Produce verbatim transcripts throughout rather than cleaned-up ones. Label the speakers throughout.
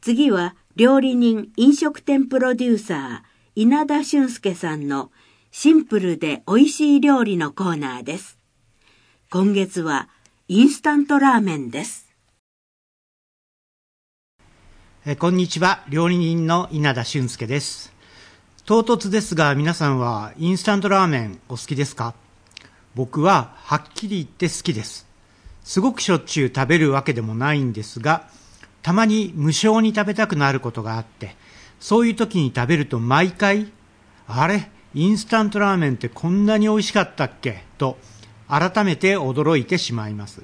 Speaker 1: 次は料理人飲食店プロデューサー稲田俊介さんのシンプルで美味しい料理のコーナーです。今月はインスタントラーメンです。
Speaker 2: えこんにちは、料理人の稲田俊介です。唐突ですが、皆さんはインスタントラーメンお好きですか？僕ははっきり言って好きです。すごくしょっちゅう食べるわけでもないんですが、たまに無性に食べたくなることがあって、そういう時に食べると毎回、あれ、インスタントラーメンってこんなに美味しかったっけと改めて驚いてしまいます。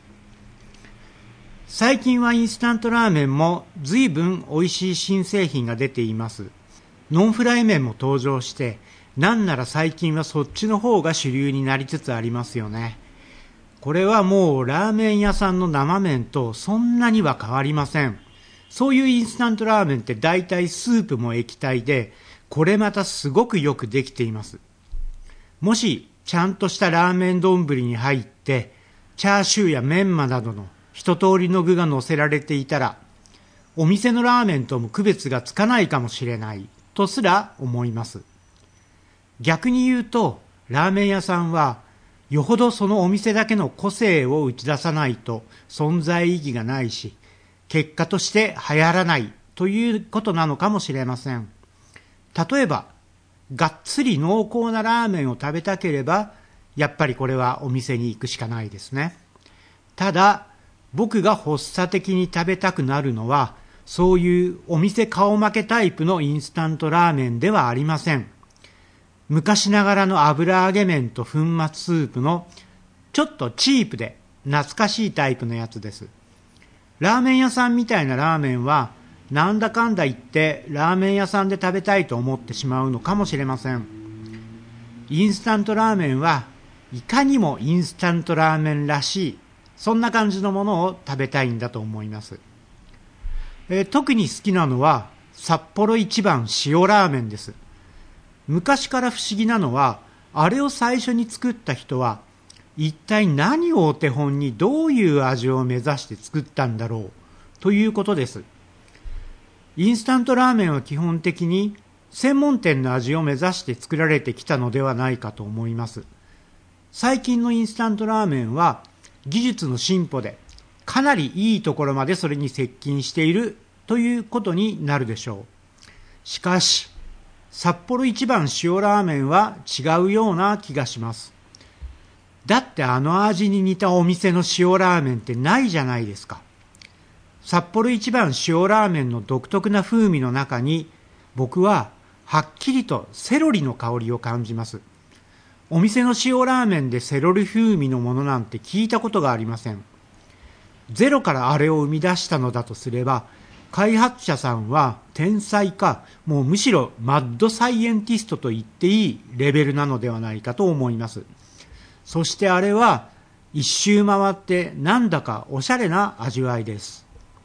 Speaker 2: 最近はインスタントラーメンも随分美味しい新製品が出ています。ノンフライ麺も登場して、なんなら最近はそっちの方が主流になりつつありますよね。これはもうラーメン屋さんの生麺とそんなには変わりません。そういうインスタントラーメンって大体スープも液体で、これまたすごくよくできています。もしちゃんとしたラーメン丼に入って、チャーシューやメンマなどの一通りの具が乗せられていたら、お店のラーメンとも区別がつかないかもしれないとすら思います。逆に言うと、ラーメン屋さんはよほどそのお店だけの個性を打ち出さないと存在意義がないし、結果として流行らないということなのかもしれません。例えば、がっつり濃厚なラーメンを食べたければ、やっぱりこれはお店に行くしかないですね。ただ、僕が発作的に食べたくなるのは、そういうお店顔負けタイプのインスタントラーメンではありません。昔ながらの油揚げ麺と粉末スープのちょっとチープで懐かしいタイプのやつです。ラーメン屋さんみたいなラーメンはなんだかんだ言ってラーメン屋さんで食べたいと思ってしまうのかもしれません。インスタントラーメンはいかにもインスタントラーメンらしい、そんな感じのものを食べたいんだと思います。えー、特に好きなのは札幌一番塩ラーメンです。昔から不思議なのは、あれを最初に作った人は一体何をお手本にどういう味を目指して作ったんだろうということです。インスタントラーメンは基本的に専門店の味を目指して作られてきたのではないかと思います。最近のインスタントラーメンは技術の進歩でかなりいいところまでそれに接近しているということになるでしょう。しかし、札幌一番塩ラーメンは違うような気がします。だってあの味に似たお店の塩ラーメンってないじゃないですか。札幌一番塩ラーメンの独特な風味の中に、僕ははっきりとセロリの香りを感じます。お店の塩ラーメンでセロリ風味のものなんて聞いたことがありません。ゼロからあれを生み出したのだとすれば、開発者さんは天才か、もうむしろマッドサイエンティストと言っていいレベルなのではないかと思います。そしてあれは一周回ってなんだかおしゃれな味わいです。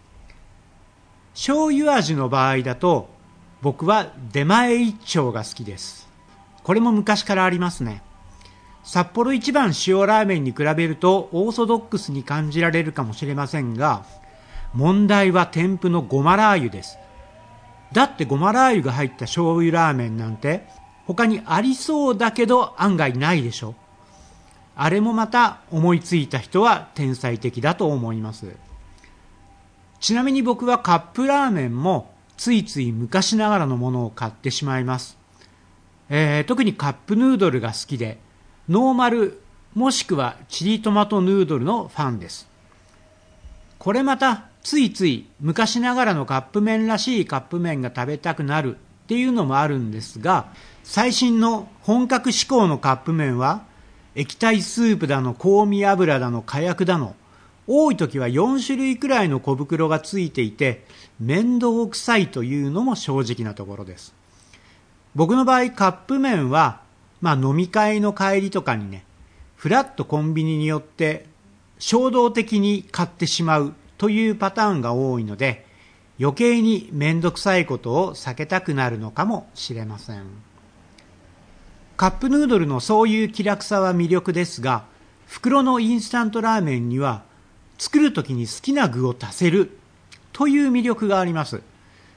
Speaker 2: 醤油味の場合だと僕は出前一丁が好きです。これも昔からありますね。札幌一番塩ラーメンに比べるとオーソドックスに感じられるかもしれませんが、問題は添付のごまラー油です。だってごまラー油が入った醤油ラーメンなんて他にありそうだけど案外ないでしょ。あれもまた思いついた人は天才的だと思います。ちなみに僕はカップラーメンもついつい昔ながらのものを買ってしまいます。えー、特にカップヌードルが好きで、ノーマルもしくはチリトマトヌードルのファンです。これまたついつい昔ながらのカップ麺らしいカップ麺が食べたくなるっていうのもあるんですが、最新の本格志向のカップ麺は液体スープだの香味油だの火薬だの、多い時はよん種類くらいの小袋がついていて面倒くさいというのも正直なところです。僕の場合カップ麺は、まあ、飲み会の帰りとかにね、フラッとコンビニによって衝動的に買ってしまうというパターンが多いので、余計に面倒くさいことを避けたくなるのかもしれません。カップヌードルのそういう気楽さは魅力ですが、袋のインスタントラーメンには作るときに好きな具を足せるという魅力があります。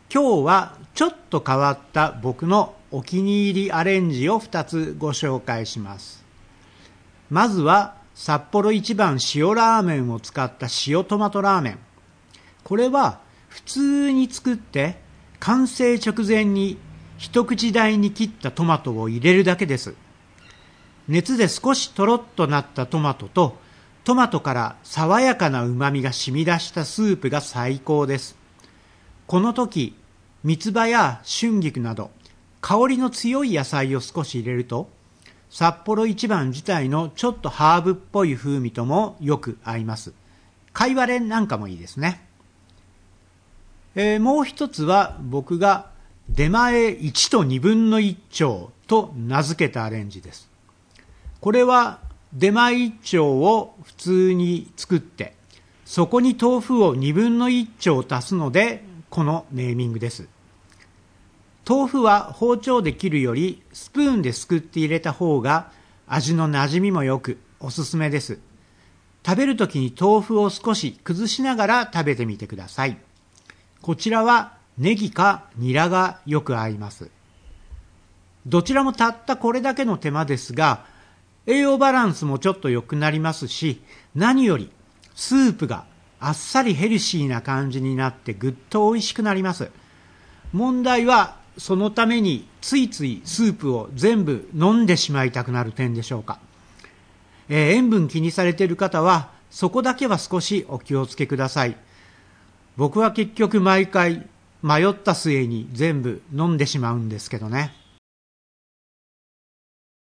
Speaker 2: 今日はちょっと変わった僕のお気に入りアレンジをふたつご紹介します。まずは札幌一番塩ラーメンを使った塩トマトラーメン。これは普通に作って完成直前に一口大に切ったトマトを入れるだけです。熱で少しとろっとなったトマトとトマトから爽やかな旨味が染み出したスープが最高です。この時、三つ葉や春菊など香りの強い野菜を少し入れると、札幌一番自体のちょっとハーブっぽい風味ともよく合います。貝割れなんかもいいですね。えー、もう一つは僕が出前いちとにぶんのいち丁と名付けたアレンジです。これは出前いち丁を普通に作って、そこに豆腐をにぶんのいち丁足すので、このネーミングです。豆腐は包丁で切るよりスプーンですくって入れた方が味の馴染みもよくおすすめです。食べるときに豆腐を少し崩しながら食べてみてください。こちらはネギかニラがよく合います。どちらもたったこれだけの手間ですが、栄養バランスもちょっと良くなりますし、何よりスープがあっさりヘルシーな感じになってぐっと美味しくなります。問題はそのためについついスープを全部飲んでしまいたくなる点でしょうか。えー、塩分気にされている方はそこだけは少しお気をつけください。僕は結局毎回迷った末に全部飲んでしまうんですけどね。